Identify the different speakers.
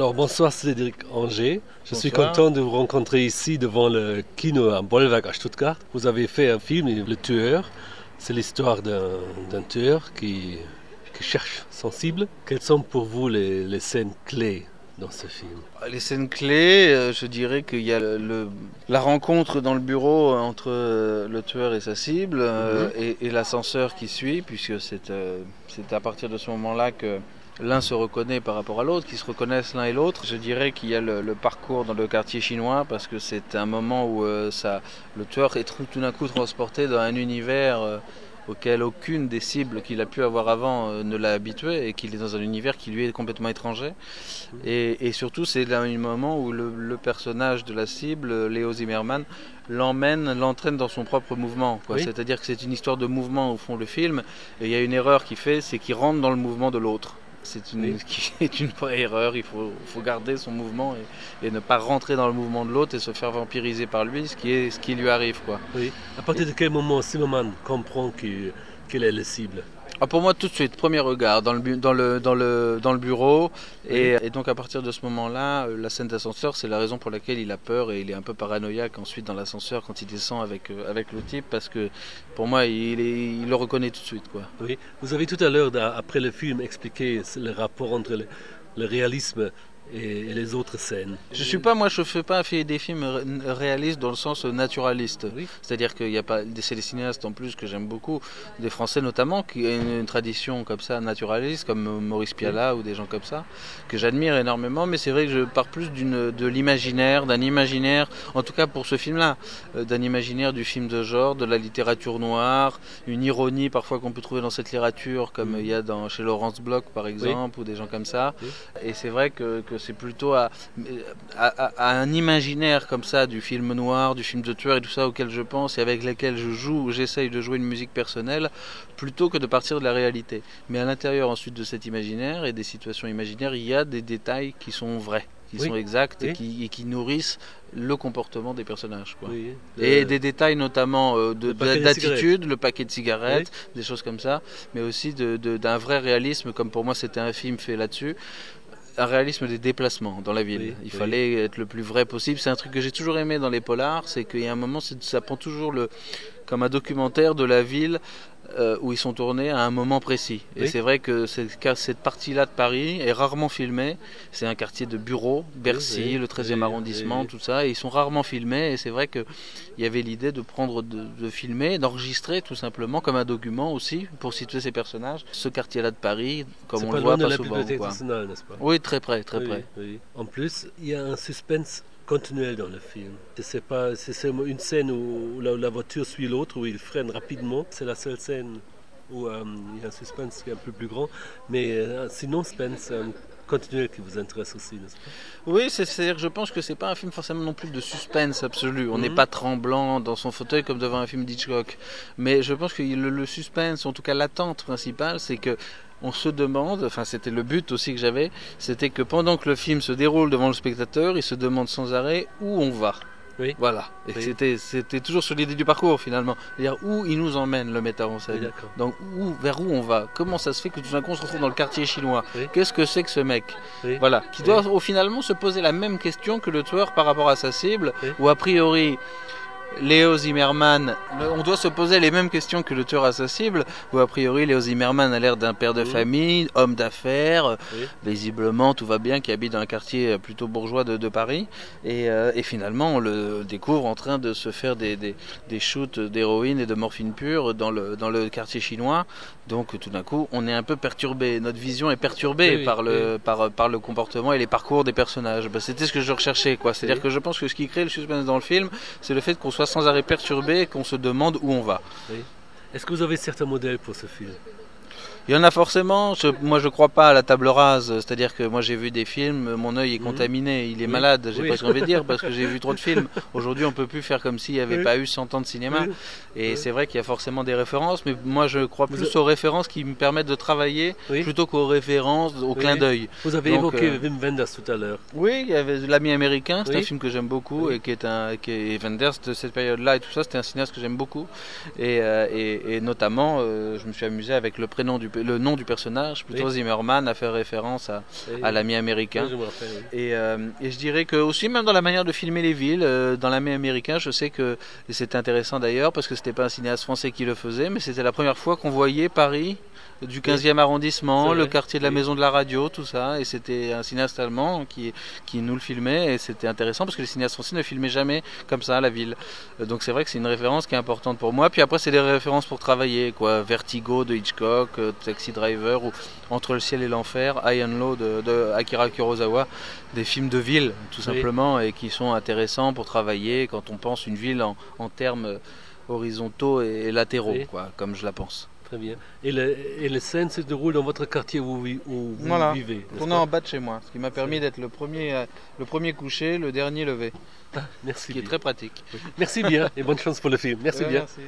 Speaker 1: Alors bonsoir Cédric Anger, je suis
Speaker 2: Bonsoir.
Speaker 1: content de vous rencontrer ici devant le Kino à Bollwerk à Stuttgart. Vous avez fait un film, Le Tueur, c'est l'histoire d'un tueur qui cherche son cible. Quelles sont pour vous les scènes clés dans ce film?
Speaker 2: Les scènes clés, je dirais qu'il y a la rencontre dans le bureau entre le tueur et sa cible et l'ascenseur qui suit, puisque c'est à partir de ce moment-là que l'un se reconnaît par rapport à l'autre, qu'ils se reconnaissent l'un et l'autre. Je dirais qu'il y a le parcours dans le quartier chinois, parce que c'est un moment où le tueur est tout d'un coup transporté dans un univers auquel aucune des cibles qu'il a pu avoir avant ne l'a habitué, et qu'il est dans un univers qui lui est complètement étranger. Et surtout, c'est là un moment où le personnage de la cible, Léo Zimmerman, l'entraîne dans son propre mouvement, quoi.
Speaker 1: Oui.
Speaker 2: C'est-à-dire que c'est une histoire de mouvement au fond le film, et il y a une erreur qu'il fait, c'est qu'il rentre dans le mouvement de l'autre. Qui est une vraie erreur. Il faut garder son mouvement et ne pas rentrer dans le mouvement de l'autre et se faire vampiriser par lui, ce qui lui arrive, quoi.
Speaker 1: Oui. À partir de quel moment Zimmerman comprend quelle est la cible?
Speaker 2: Pour moi, tout de suite, premier regard, dans le bureau. Et donc, à partir de ce moment-là, la scène d'ascenseur, c'est la raison pour laquelle il a peur et il est un peu paranoïaque ensuite dans l'ascenseur quand il descend avec le type, parce que pour moi, il le reconnaît tout de suite, quoi.
Speaker 1: Oui. Vous avez tout à l'heure, après le film, expliqué le rapport entre le réalisme et les autres scènes.
Speaker 2: Je fais pas des films réalistes dans le sens naturaliste.
Speaker 1: Oui.
Speaker 2: C'est-à-dire qu'il y a pas, c'est des cinéastes en plus que j'aime beaucoup, des Français notamment, qui ont une tradition comme ça naturaliste, comme Maurice Pialat ou des gens comme ça, que j'admire énormément. Mais c'est vrai que je pars plus de l'imaginaire, d'un imaginaire, en tout cas pour ce film-là, d'un imaginaire du film de genre, de la littérature noire, une ironie parfois qu'on peut trouver dans cette littérature, comme il y a chez Laurence Bloch par exemple, ou des gens comme ça.
Speaker 1: Oui.
Speaker 2: Et c'est vrai que c'est plutôt à un imaginaire comme ça du film noir, du film de tueur et tout ça auquel je pense et avec lequel j'essaye de jouer une musique personnelle, plutôt que de partir de la réalité. Mais à l'intérieur ensuite de cet imaginaire et des situations imaginaires, il y a des détails qui sont vrais, qui sont exacts et qui nourrissent le comportement des personnages, quoi.
Speaker 1: Oui.
Speaker 2: Et des détails notamment d'attitude, le paquet de cigarettes,
Speaker 1: Oui.
Speaker 2: des choses comme ça, mais aussi d'un vrai réalisme, comme pour moi c'était un film fait là-dessus. Un réalisme des déplacements dans la ville. Il fallait être le plus vrai possible. C'est un truc que j'ai toujours aimé dans les polars, c'est qu'il y a un moment, ça prend toujours comme un documentaire de la ville où ils sont tournés à un moment précis. Et c'est vrai que cette partie-là de Paris est rarement filmée. C'est un quartier de bureaux, Bercy, le 13e arrondissement, tout ça, et ils sont rarement filmés. Et c'est vrai qu'il y avait l'idée de filmer, d'enregistrer tout simplement comme un document aussi, pour situer ces personnages. Ce quartier-là de Paris, comme on le voit pas souvent. C'est pas loin de la Bibliothèque
Speaker 1: nationale, n'est-ce pas?
Speaker 2: Oui, très près, très près.
Speaker 1: Oui. En plus, il y a un suspense continuel dans le film. C'est une scène où la voiture suit l'autre, où il freine rapidement. C'est la seule scène où il y a un suspense qui est un peu plus grand. Mais sinon, suspense continuel qui vous intéresse aussi, n'est-ce pas?
Speaker 2: Oui, c'est-à-dire que je pense que c'est pas un film forcément non plus de suspense absolu. On n'est pas tremblant dans son fauteuil comme devant un film d'Hitchcock. Mais je pense que le suspense, en tout cas l'attente principale, c'est que on se demande, enfin c'était le but aussi que j'avais, c'était que pendant que le film se déroule devant le spectateur, il se demande sans arrêt où on va.
Speaker 1: Oui.
Speaker 2: Voilà. Et c'était toujours sur l'idée du parcours finalement. C'est-à-dire où il nous emmène le metteur en scène. Donc vers où on va. Comment ça se fait que tout d'un coup on se retrouve dans le quartier chinois. Qu'est-ce que c'est que ce mec? Voilà. Qui doit finalement se poser la même question que le tueur par rapport à sa cible. Ou a priori Léo Zimmerman, on doit se poser les mêmes questions que le tueur à sa cible, où a priori Léo Zimmerman a l'air d'un père de famille, homme d'affaires, visiblement tout va bien, qui habite dans un quartier plutôt bourgeois de Paris, et finalement on le découvre en train de se faire des shoots d'héroïne et de morphine pure dans le quartier chinois. Donc tout d'un coup on est un peu perturbé, notre vision est perturbée par le comportement et les parcours des personnages. C'était ce que je recherchais, quoi. C'est-à-dire que je pense que ce qui crée le suspense dans le film, c'est le fait qu'on soit sans arrêt perturbé et qu'on se demande où on va.
Speaker 1: Est-ce que vous avez certains modèles pour ce film?
Speaker 2: Il y en a forcément. Moi, je crois pas à la table rase. C'est-à-dire que moi, j'ai vu des films, mon œil est contaminé, il est malade. J'ai presque envie de dire parce que j'ai vu trop de films. Aujourd'hui, on peut plus faire comme s'il n'y avait pas eu 100 ans de cinéma. Et c'est vrai qu'il y a forcément des références, mais moi, je crois plus aux références qui me permettent de travailler plutôt qu'aux références, au clin d'œil.
Speaker 1: Vous avez évoqué Wim Wenders tout à l'heure.
Speaker 2: Oui, il y avait L'Ami américain. C'est un film que j'aime beaucoup et qui est Wenders de cette période-là et tout ça. C'était un cinéaste que j'aime beaucoup. Et notamment, je me suis amusé avec Le prénom du le nom du personnage, plutôt Zimmerman a fait référence à l'ami américain.
Speaker 1: Je me rappelle,
Speaker 2: et je dirais que aussi même dans la manière de filmer les villes, dans l'ami américain, je sais que et c'était intéressant d'ailleurs parce que c'était pas un cinéaste français qui le faisait, mais c'était la première fois qu'on voyait Paris du 15e arrondissement, le quartier de la Maison de la Radio, tout ça, et c'était un cinéaste allemand qui nous le filmait, et c'était intéressant parce que les cinéastes français ne filmaient jamais comme ça la ville. Donc c'est vrai que c'est une référence qui est importante pour moi. Puis après c'est des références pour travailler, quoi. Vertigo de Hitchcock, Taxi Driver, ou Entre le ciel et l'enfer, High and Low de Akira Kurosawa, des films de ville tout simplement, et qui sont intéressants pour travailler quand on pense une ville en termes horizontaux et latéraux, quoi, comme je la pense.
Speaker 1: Très bien. Et les scènes se déroulent dans votre quartier où vous vivez.
Speaker 2: On est en bas de chez moi, ce qui m'a permis d'être le premier couché, le dernier levé.
Speaker 1: Merci.
Speaker 2: Ce qui est très pratique.
Speaker 1: Merci bien et bonne chance pour le film. Merci bien.
Speaker 2: Merci.